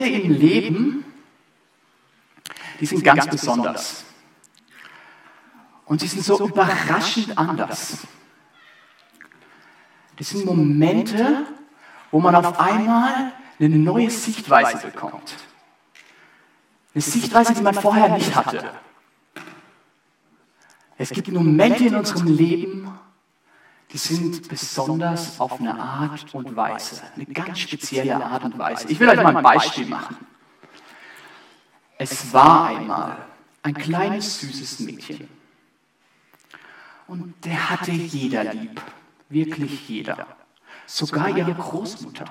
im Leben, die sind ganz besonders. Und sie sind so überraschend anders. Das sind Momente, wo man auf einmal eine neue Sichtweise bekommt. Eine Sichtweise, die man vorher nicht hatte. Es gibt Momente in unserem Leben, die sind besonders auf eine Art und Weise. Eine ganz spezielle Art und Weise. Ich will euch mal ein Beispiel machen. Es war einmal ein kleines, süßes Mädchen. Und der hatte jeder lieb. Wirklich jeder. Sogar ihre Großmutter.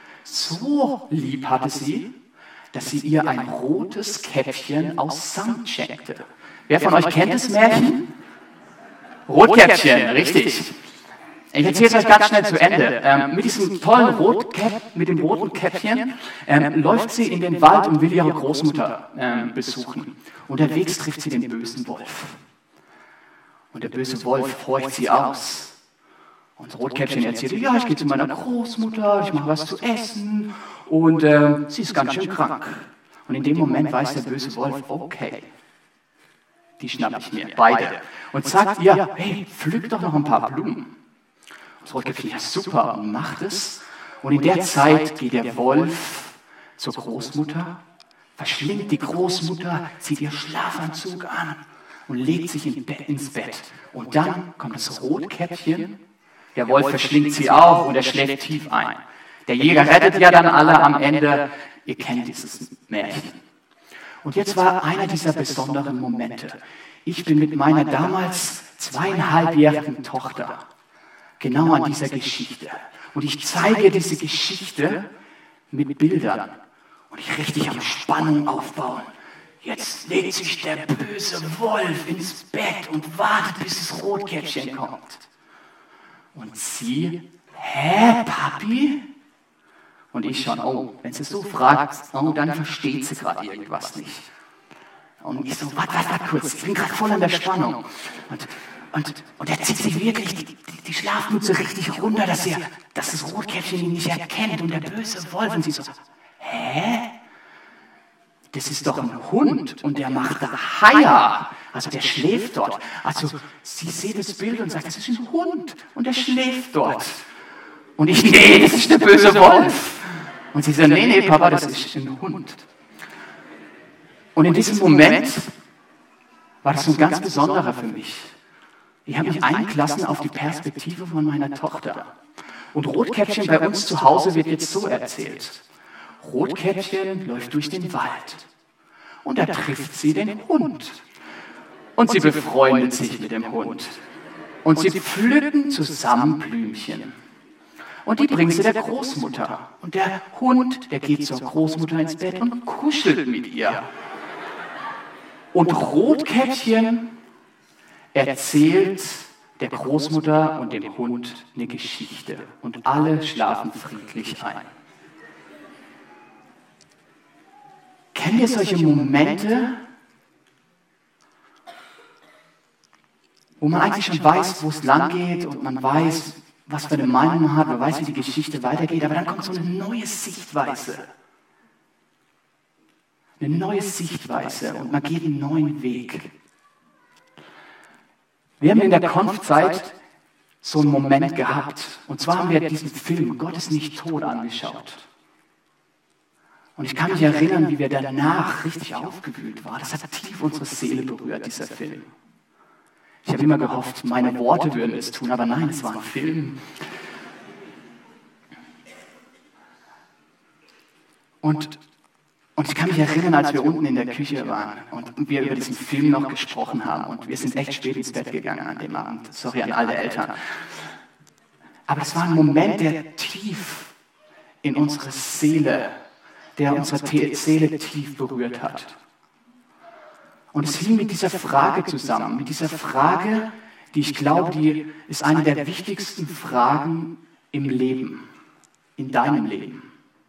So lieb hatte sie, dass sie ihr ein rotes Käppchen aus Samt schenkte. Wer von euch kennt das Märchen? Rotkäppchen, richtig. Ich erzähle es euch ganz schnell zu Ende. Mit diesem tollen mit dem roten Käppchen läuft sie in den Wald und will ihre Großmutter besuchen. Unterwegs trifft sie den bösen Wolf. Und der böse Wolf horcht sie aus. Und Rotkäppchen erzählt, ja, ich gehe zu meiner Großmutter, ich mache was zu essen und sie ist ganz schön krank. Und in dem Moment weiß der böse Wolf, okay, die schnapp ich mir, beide. Und sagt ihr, hey, pflück doch noch ein paar Blumen. Und Rotkäppchen, ja super, und macht es. Und in der Zeit geht der Wolf zur Großmutter, verschlingt die Großmutter, zieht ihr Schlafanzug an und legt sich ins Bett. Und dann kommt das Rotkäppchen. Der Wolf verschlingt sie auch und er schläft tief ein. Der Jäger rettet ja dann alle am Ende. Ihr kennt dieses Märchen. Und jetzt war einer dieser besonderen Momente. Ich bin mit meiner damals 2,5-jährigen Tochter genau an dieser Geschichte. Und ich zeige diese Geschichte mit Bildern. Und ich richtig am Spannung aufbauen. Jetzt legt sich der böse Wolf ins Bett und wartet, bis das Rotkäppchen kommt. Und sie, hä, Papi? Und ich schon, oh, wenn sie so fragt, oh, dann versteht sie gerade irgendwas nicht. Und ich so, warte kurz, ich bin gerade voll an der Spannung. Und er zieht sich wirklich die Schlafmütze richtig runter, dass das Rotkäppchen ihn nicht erkennt. Und der böse Wolf, und sie so, hä? Das ist doch ein Hund und der macht da Haia. Also der schläft dort. Also sie sieht das Bild und sagt, das ist ein Hund und der schläft dort. Und ich, nee, das ist der böse Wolf. Und sie sagt, nee, Papa, das ist ein Hund. Und in diesem Moment war das so ein ganz besonderer für mich. Ich habe mich eingelassen auf die Perspektive von meiner Tochter. Und Rotkäppchen bei uns zu Hause wird jetzt so erzählt. Rotkäppchen läuft durch den Wald und da trifft sie den Hund. Und sie befreundet sich mit dem Hund. Und sie pflücken zusammen Blümchen. Und die bringen sie der Großmutter. Und der Hund, der geht zur Großmutter ins Bett und kuschelt mit ihr. Und Rotkäppchen erzählt der Großmutter und dem Hund eine Geschichte. Und alle schlafen friedlich ein. Kennt ihr solche Momente, wo man eigentlich schon weiß, wo es lang geht und man weiß, was für eine Meinung man hat, man weiß, wie die Geschichte weitergeht, aber dann kommt so eine neue Sichtweise. Eine neue Sichtweise und man geht einen neuen Weg. Wir haben in der Konfzeit so einen Moment gehabt. Und zwar haben wir diesen Film Gott ist nicht tot angeschaut. Und ich kann mich erinnern, wie wir danach richtig aufgewühlt waren. Das hat tief unsere Seele berührt, dieser Film. Ich habe immer gehofft, meine Worte würden es tun, aber nein, es war ein Film. Und ich kann mich erinnern, als wir unten in der Küche waren und wir über diesen Film noch gesprochen haben. Und wir sind echt spät ins Bett gegangen an dem Abend. Sorry an alle Eltern. Aber es war ein Moment, der tief in unsere Seele, der unsere Seele tief berührt hat. Und es hing mit dieser Frage zusammen, mit dieser Frage, die ich glaube, die ist eine der wichtigsten Fragen im Leben, in deinem Leben.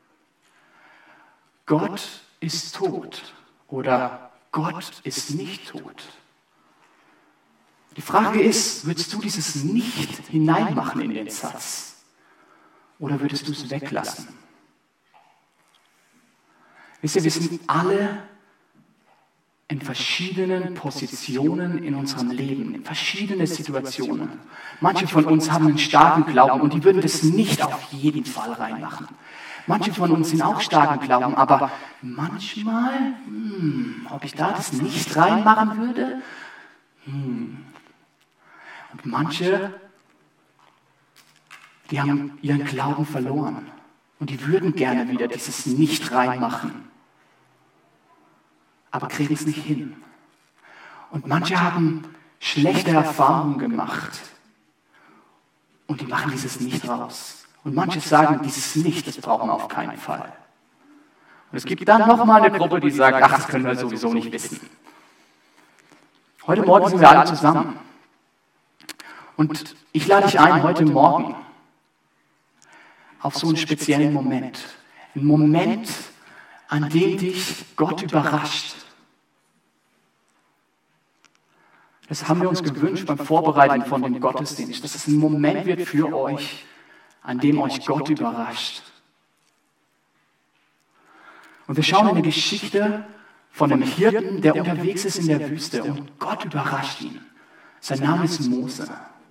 Gott ist tot oder Gott ist nicht tot. Die Frage ist, würdest du dieses Nicht hineinmachen in den Satz oder würdest du es weglassen? Wisst ihr, wir sind alle in verschiedenen Positionen in unserem Leben, in verschiedene Situationen. Manche von uns haben einen starken Glauben und die würden das nicht auf jeden Fall reinmachen. Manche von uns sind auch starken Glauben, aber manchmal, ob ich da das nicht reinmachen würde? Und manche, die haben ihren Glauben verloren und die würden gerne wieder dieses nicht reinmachen, aber kriegen es nicht hin. Und manche haben schlechte Erfahrungen gemacht und die machen dieses nicht raus. Und manche sagen, dieses Nicht, das brauchen wir auf keinen Fall. Und es gibt dann nochmal eine Gruppe, die sagt, ach, das können wir sowieso nicht wissen. Heute Morgen sind wir alle zusammen. Und ich lade dich ein, heute Morgen auf so einen speziellen Moment. Einen Moment, an dem dich Gott überrascht. Das haben wir uns gewünscht beim Vorbereiten von dem Gottesdienst, dass es ein Moment wird für euch, an dem euch Gott überrascht. Und wir schauen in eine Geschichte von einem Hirten, der unterwegs ist in der Wüste und Gott überrascht ihn. Sein Name ist Mose.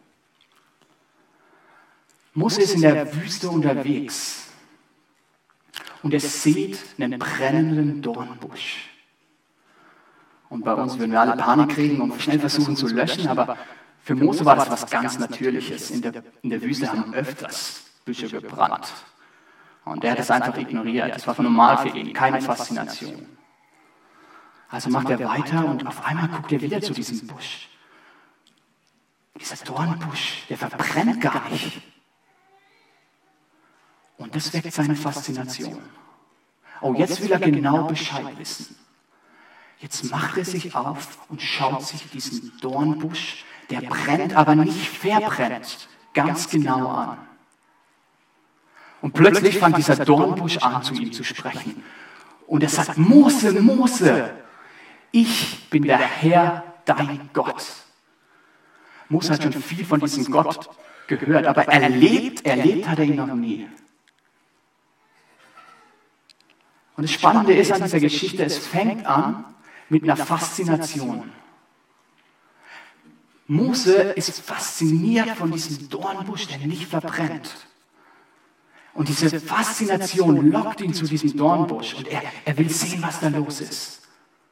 Mose ist in der Wüste unterwegs und er sieht einen brennenden Dornbusch. Und bei uns würden wir alle Panik kriegen und schnell versuchen zu löschen, aber für Mose war das was ganz Natürliches. In der Wüste haben öfters Büsche gebrannt. Und er hat es einfach ignoriert. Das war normal für ihn, keine Faszination. Also macht er weiter und auf einmal guckt er wieder zu diesem Busch. Dieser Dornbusch, der verbrennt gar nicht. Und das weckt seine Faszination. Oh, jetzt will er genau Bescheid wissen. Jetzt macht er sich auf und schaut sich diesen Dornbusch, der brennt, aber nicht verbrennt, ganz genau an. Und plötzlich fängt dieser Dornbusch an, zu ihm zu sprechen. Und er sagt, Mose, Mose, ich bin der Herr, dein Gott. Mose hat schon viel von diesem Gott gehört, aber erlebt hat er ihn noch nie. Und das Spannende ist an dieser Geschichte, es fängt an mit einer Faszination. Mose ist fasziniert von diesem Dornbusch, der nicht verbrennt. Und diese Faszination lockt ihn zu diesem Dornbusch und er will sehen, was da los ist.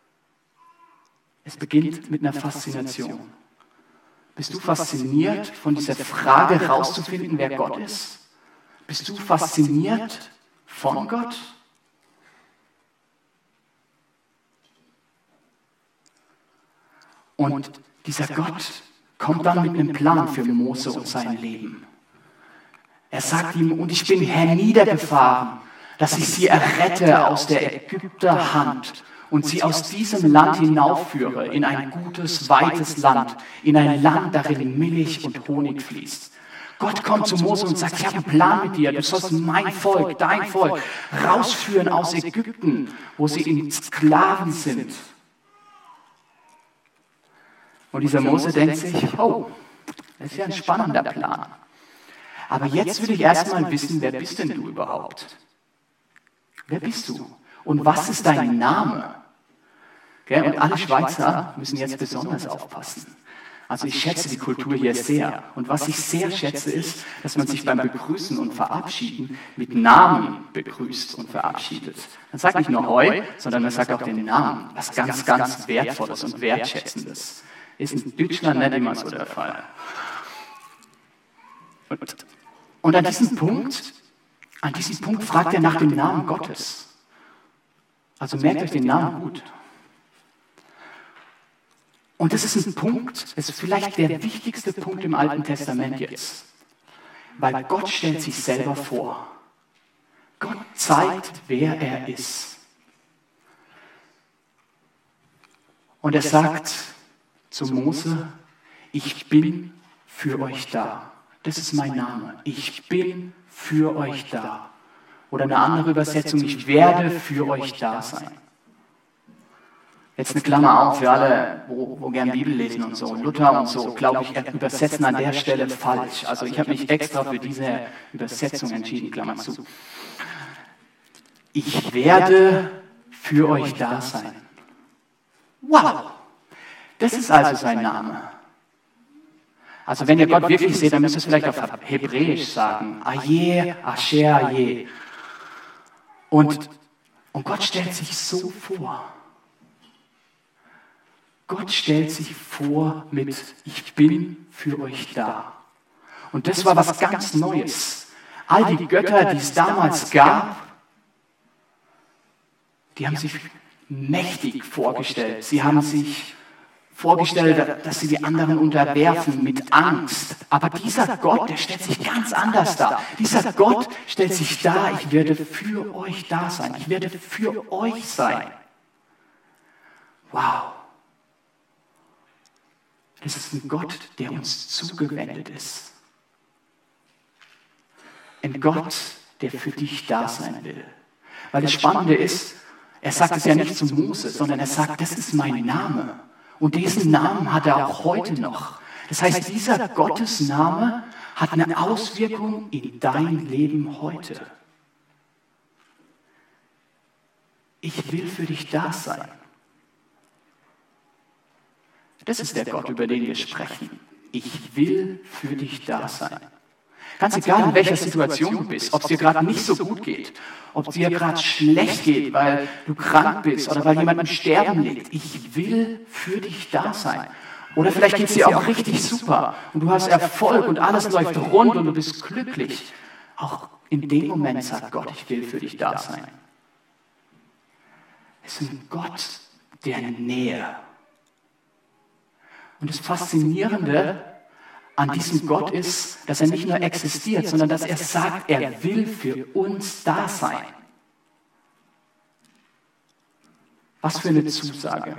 Es beginnt mit einer Faszination. Bist du fasziniert von dieser Frage herauszufinden, wer Gott ist? Bist du fasziniert von Gott? Und dieser Gott kommt dann mit einem Plan für Mose und sein Leben. Er sagt ihm, und ich bin herniedergefahren, dass ich sie errette aus der Ägypterhand und sie aus diesem Land hinaufführe in ein gutes, weites Land, in ein Land, darin Milch und Honig fließt. Gott kommt zu Mose und sagt, ich habe einen Plan mit dir, du sollst mein Volk, dein Volk, rausführen aus Ägypten, wo sie in Sklaven sind. Und dieser Mose denkt sich, oh, das ist ja ein spannender Plan. Aber jetzt will ich erstmal wissen, wer bist denn du überhaupt? Wer bist du? Und was ist dein Name? Und alle Schweizer müssen jetzt besonders aufpassen. Also ich schätze die Kultur hier sehr. Und was ich sehr schätze ist, dass man sich beim Begrüßen und Verabschieden mit Namen begrüßt und verabschiedet. Man sagt nicht nur Hoi, sondern man sagt auch den Namen. Was ganz, ganz Wertvolles und Wertschätzendes. Ist in Deutschland nicht immer so der Fall. Und an diesem Punkt fragt er nach dem Namen Gottes. Also merkt euch den Namen gut. Und das ist ein Punkt, das ist vielleicht der wichtigste Punkt im Alten Testament jetzt. Weil Gott stellt sich selber vor. Gott zeigt, wer er ist. Und er sagt zu Mose, ich bin für euch da. Das ist mein Name. Ich bin für euch da. Oder eine andere Übersetzung, ich werde für euch da sein. Jetzt eine Klammer auf für alle, wo gern Bibel lesen und so. Luther und so, glaube ich, übersetzen an der Stelle falsch. Also ich habe mich extra für diese Übersetzung entschieden, Klammer zu. Ich werde für euch da sein. Wow, das ist also sein Name. Also wenn ihr Gott wirklich seht, dann müsst ihr es vielleicht auf Hebräisch sagen. Aye, Asher, Aye. Und Gott stellt sich so vor. Gott stellt sich vor mit, ich bin für euch da. Und das war was ganz Neues. All die Götter, die es damals gab, die haben sich mächtig vorgestellt. Sie haben sich vorgestellt, dass sie die anderen unterwerfen mit Angst. Aber dieser Gott, der stellt sich ganz anders dar. Dieser Gott stellt sich dar, ich werde für euch da sein. Ich werde für euch sein. Wow. Das ist ein Gott, der uns zugewendet ist. Ein Gott, der für dich da sein will. Weil das Spannende ist, er sagt es ja nicht zu Mose, sondern er sagt, das ist mein Name. Und diesen Namen hat er auch heute noch. Das heißt, dieser Gottesname hat eine Auswirkung in dein Leben heute. Ich will für dich da sein. Das ist der Gott, über den wir sprechen. Ich will für dich da sein. Ganz egal, in welcher Situation du bist, ob es dir gerade nicht so gut geht, ob es dir gerade schlecht geht, weil du krank bist oder weil jemand im Sterben liegt. Ich will für dich da sein. Oder vielleicht geht es dir auch richtig super und du hast Erfolg und alles läuft rund und du bist glücklich. Auch in dem Moment sagt Gott, ich will für dich da sein. Es ist ein Gott der Nähe. Und das Faszinierende an diesem Gott ist, dass er nicht nur existiert, sondern dass er sagt, er will für uns da sein. Was für eine Zusage.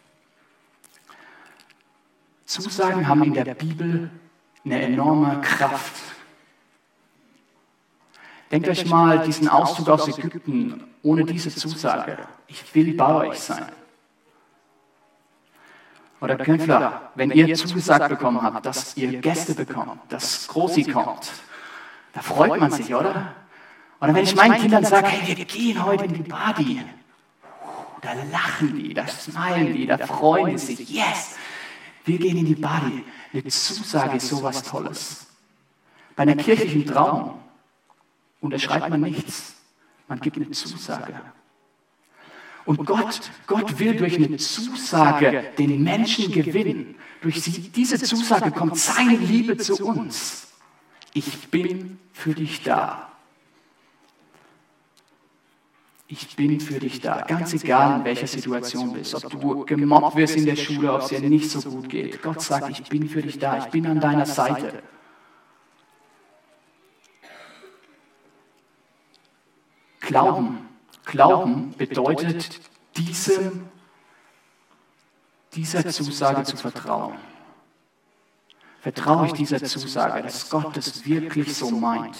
Zusagen haben in der Bibel eine enorme Kraft. Denkt euch mal diesen Auszug aus Ägypten ohne diese Zusage. Ich will bei euch sein. Oder Kämpfer, wenn ihr zugesagt bekommen habt, dass ihr Gäste bekommt, dass Großi kommt, da freut man sich, oder? Oder wenn ich meinen Kindern sage, hey, wir gehen heute in die Party, da lachen die, da smilen die, da freuen die sich, yes, wir gehen in die Party. Eine Zusage ist sowas Tolles. Bei einer kirchlichen Trauung unterschreibt man nichts, man gibt eine Zusage. Und Gott will durch eine Zusage den Menschen gewinnen. Durch diese Zusage kommt seine Liebe zu uns. Ich bin für dich da. Ich bin für dich da. Ganz egal, in welcher Situation du bist. Ob du gemobbt wirst in der Schule, ob es dir nicht so gut geht. Gott sagt, ich bin für dich da. Ich bin an deiner Seite. Glauben bedeutet, dieser Zusage zu vertrauen. Vertraue ich dieser Zusage, dass Gott es wirklich so meint.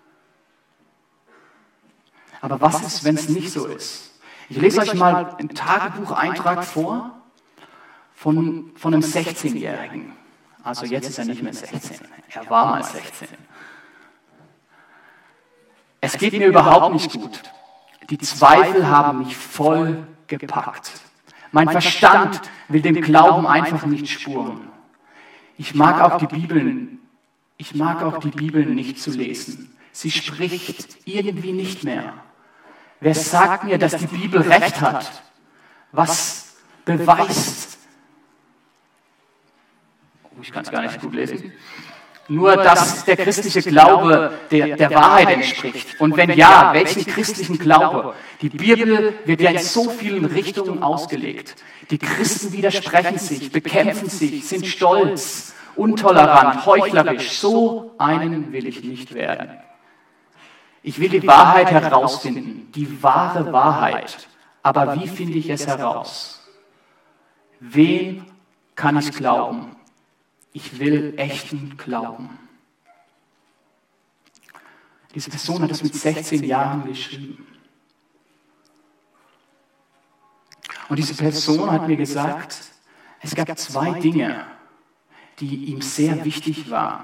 Aber was ist, wenn es nicht so ist? Ich lese euch mal einen Tagebucheintrag vor von einem 16-Jährigen. Also jetzt ist er nicht mehr 16, er war mal 16. Es geht mir überhaupt nicht gut. Die Zweifel haben mich voll gepackt. Mein Verstand will dem Glauben einfach nicht spuren. Ich mag auch die Bibeln nicht zu lesen. Sie spricht irgendwie nicht mehr. Wer sagt mir, dass die Bibel recht hat? Was beweist? Ich kann es gar nicht gut lesen. Nur, dass der christliche Glaube der Wahrheit entspricht. Und wenn ja, welchen christlichen Glaube? Die Bibel wird ja in so vielen Richtungen ausgelegt. Die Christen widersprechen sich, bekämpfen sich, sind stolz, intolerant, heuchlerisch. So einen will ich nicht werden. Ich will die Wahrheit herausfinden, die wahre Wahrheit. Aber wie finde ich es heraus? Wem kann ich glauben? Ich will echten Glauben. Diese Person hat es mit 16 Jahren geschrieben. Und diese Person hat mir gesagt, es gab 2 Dinge, die ihm sehr wichtig waren,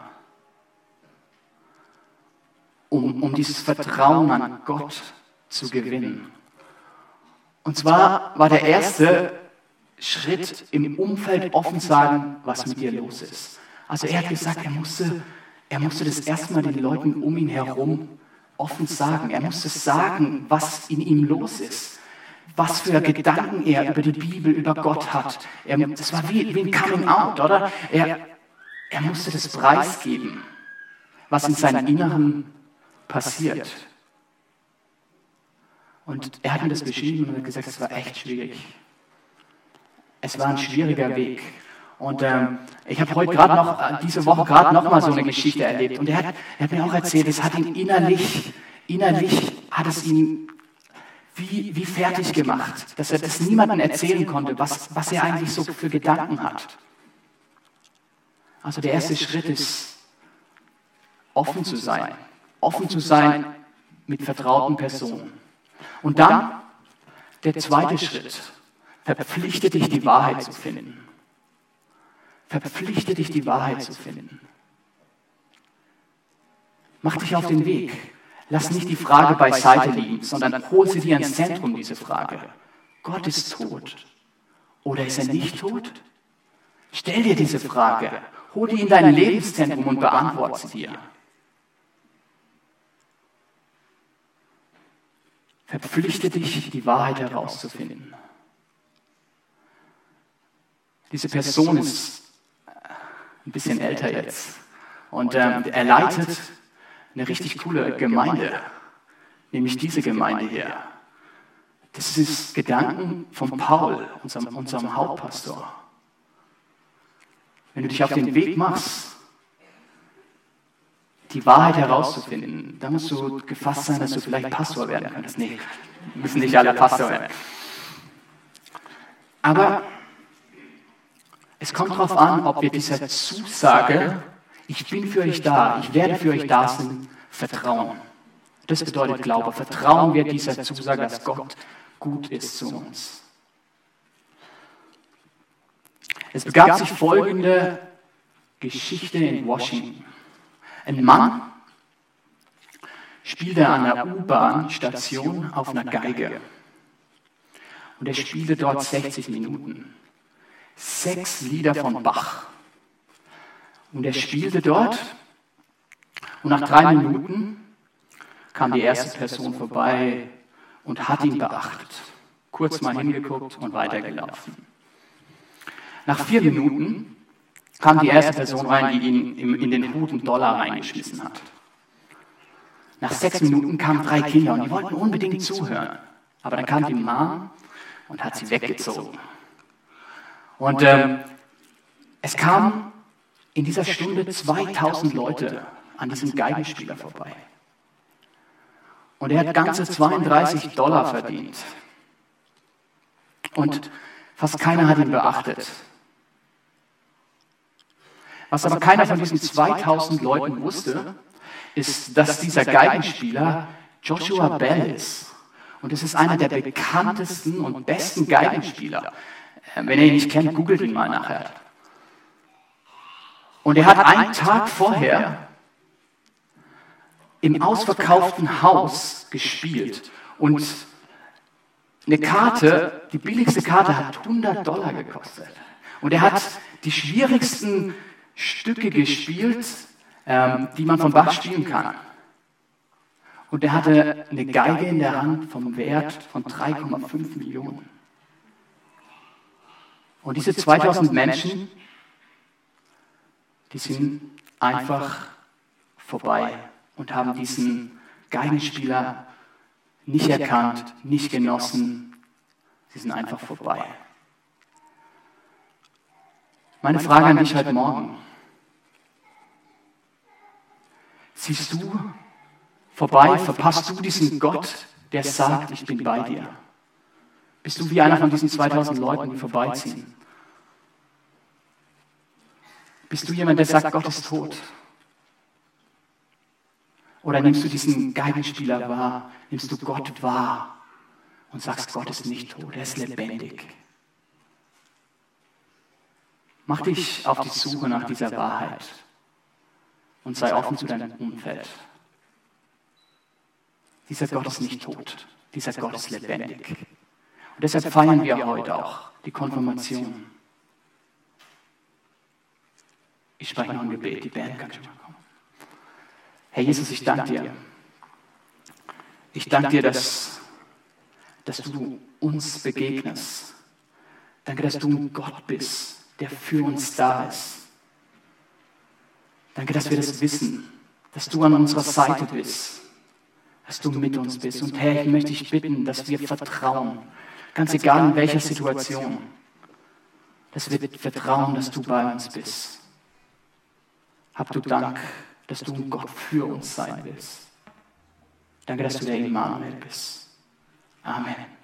um dieses Vertrauen an Gott zu gewinnen. Und zwar war der erste Schritt im Umfeld offen sagen, was mit dir los ist. Also er hat gesagt, er musste das erstmal den Leuten um ihn herum offen sagen. Er musste sagen, was in ihm los ist. Was für Gedanken er über die Bibel, über Gott hat. Das war wie ein Coming Out, oder? Er musste das preisgeben, was in seinem Inneren passiert. Und er hat mir das beschrieben und hat gesagt, es war echt schwierig. Es war ein schwieriger Weg. Und ich habe heute gerade noch, diese Woche gerade noch mal so eine Geschichte erlebt. Und er hat mir auch erzählt, es hat ihn innerlich hat es ihn wie fertig gemacht, dass er das niemandem erzählen konnte, was er eigentlich so für Gedanken hat. Also der erste Schritt ist, offen zu sein mit vertrauten Personen. Und dann der zweite Schritt, verpflichte dich, die Wahrheit zu finden. Verpflichte dich, die Wahrheit zu finden. Mach dich auf den Weg. Lass nicht die Frage beiseite liegen, sondern hol sie dir ins Zentrum, diese Frage. Gott ist tot. Oder ist er nicht tot? Stell dir diese Frage. Hol die in dein Lebenszentrum und beantworte sie dir. Verpflichte dich, die Wahrheit herauszufinden. Diese Person ist ein bisschen älter jetzt und er leitet eine richtig coole Gemeinde, nämlich diese Gemeinde hier. Das ist Gedanken von Paul, unserem Hauptpastor. Wenn du dich auf den Weg machst, die Wahrheit herauszufinden, dann musst du gefasst sein, dass du vielleicht Pastor werden könntest. Nee, müssen nicht alle Pastor werden. Aber es kommt darauf an, ob wir dieser Zusage, ich bin für euch da, ich werde für euch da sein, vertrauen. Das bedeutet Glaube. Vertrauen wir dieser Zusage, dass Gott gut ist zu uns. Es begab sich folgende Geschichte in Washington. Ein Mann spielte an einer U-Bahn-Station auf einer Geige. Und er spielte dort 60 Minuten. 6 Lieder von Bach. Und er spielte dort und nach 3 Minuten kam die erste Person vorbei und hat ihn beachtet. Kurz mal hingeguckt und weitergelaufen. Nach 4 Minuten kam die erste Person rein, die ihn in den Hut einen Dollar reingeschmissen hat. Nach 6 Minuten kamen 3 Kinder und die wollten unbedingt zuhören. Aber dann kam die Mom und hat sie weggezogen. Und es kamen in dieser Stunde 2000 Leute an diesem Geigenspieler vorbei. Und er hat ganze $32 verdient. Und fast keiner hat ihn beachtet. Was aber keiner von diesen 2000 Leuten wusste, ist, dass dieser Geigenspieler Joshua Bell ist. Und es ist einer der bekanntesten und besten Geigenspieler. Wenn ihr ihn nicht kennt, googelt ihn mal nachher. Und er hat einen Tag vorher im ausverkauften Haus gespielt. Und eine Karte, die billigste Karte, hat $100 gekostet. Und er hat die schwierigsten Stücke gespielt, die man von Bach spielen kann. Und er hatte eine Geige in der Hand vom Wert von 3,5 Millionen. Und diese 2000 Menschen, die sind einfach vorbei und haben diesen Geigenspieler nicht erkannt, nicht genossen. Sie sind einfach vorbei. Meine Frage an dich heute Morgen: Siehst du vorbei, verpasst du diesen Gott, der sagt, ich bin bei dir? Bist du wie einer von diesen 2000 Leuten, die vorbeiziehen? Bist du jemand, der sagt, Gott ist tot? Oder nimmst du diesen Geigenspieler wahr, nimmst du Gott wahr und sagst, Gott ist nicht tot, er ist lebendig? Mach dich auf die Suche nach dieser Wahrheit und sei offen zu deinem Umfeld. Dieser Gott ist nicht tot, dieser Gott ist lebendig. Und deshalb feiern wir heute auch die Konfirmation. Ich spreche noch ein Gebet, die Band kann schon mal kommen. Herr Jesus, ich danke dir. Ich danke dir, dass du uns begegnest. Danke, dass du ein Gott bist, der für uns da ist. Danke, dass wir das wissen, dass du an unserer Seite bist, dass du mit uns bist. Und Herr, ich möchte dich bitten, dass wir vertrauen, ganz egal in welcher Situation, dass wir vertrauen, dass du bei uns bist. Hab du Dank, dass du ein Gott für uns sein willst. Danke, dass du der Immanuel bist. Amen.